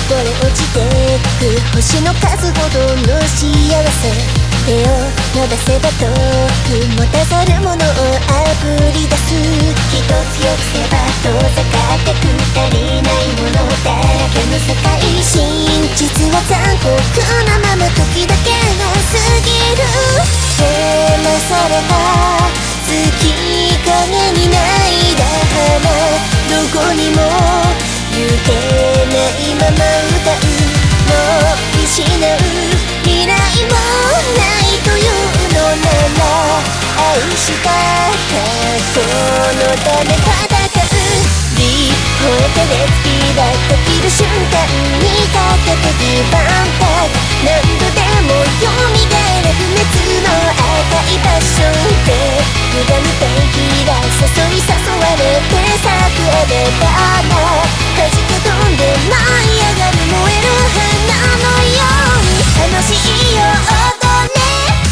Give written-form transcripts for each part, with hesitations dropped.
こぼれ落ちてく星の数ほどの幸せ、手を伸ばせば遠く持たざるものをあぶり出す。一つよくせば遠ざかってく足りないものだらけの世界。真実は残酷なまま時だけが過ぎる。へまされた月影に泣いた花、どこにも行けないまま歌う。もう失う未来もないというのなら、愛した過去のため戦う。リ超えてレスピが溶ける瞬間にかけてギブアンタック。何度でも蘇る不滅の赤いパッションで歪むペンキが誘い誘われて咲くエレベーター、弾け飛んで舞い上がる燃える花のように楽しいよ踊れ。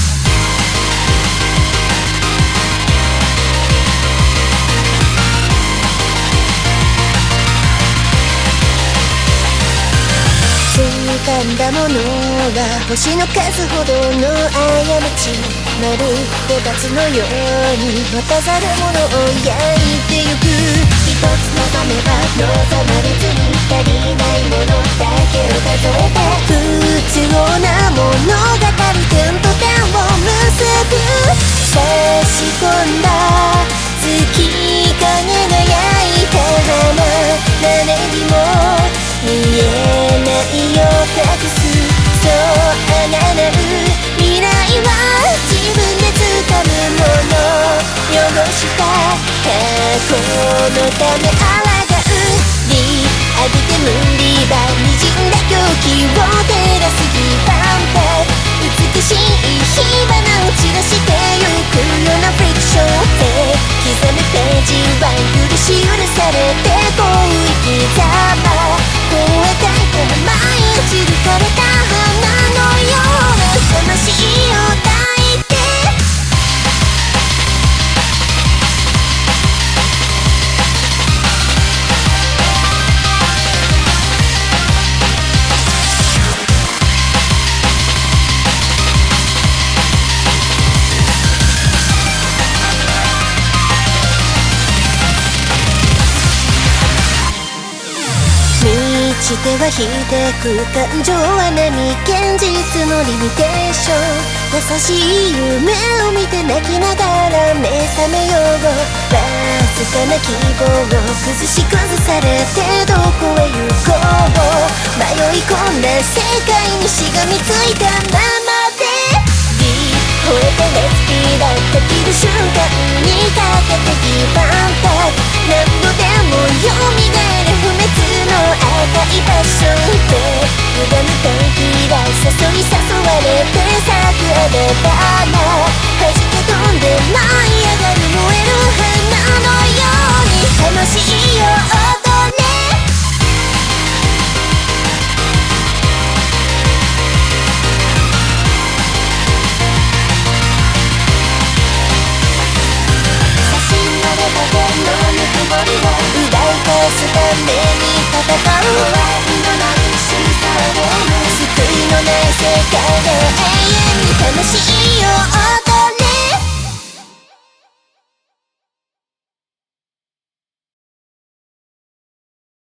掴んだものは星の数ほどの過ち、まるで罰のように持たざるものを焼いてゆく。一つ望めば望まれずに足りないものだけを数えて、不都合な物語点と点を結ぶ。差し込んだ月影が焼いた花、誰にも見えないよ隠す。そうあがなう未来は自分で掴むもの、汚した過去のため抗う。リ浴びて無理ば滲んだ狂気を照らすギバンタック。美しい火花を散らしてゆくようなフリクションで刻むページは許し許されてこう生きざま、超えたいこの舞い落ちる枯れた花のような魂を抱いて。満ちては引いてく感情は何、現実のリミテーション。優しい夢を見て泣きながら目覚めよう。わずかな希望を崩し崩されてどこへ行こう。迷い込んだ世界にしがみついたままで、リ超えてレスピが溶ける瞬間にかけてギブアンタック。何度でも蘇る不滅の赤いパッションで歪むペンキが誘い誘われて咲くエレベーター、弾け飛んで舞い上がる燃える花のように楽しいよ踊れ。写真の中でのぬくもりを奪い返すために戦う。終わりのない審査を救いのない世界で永遠に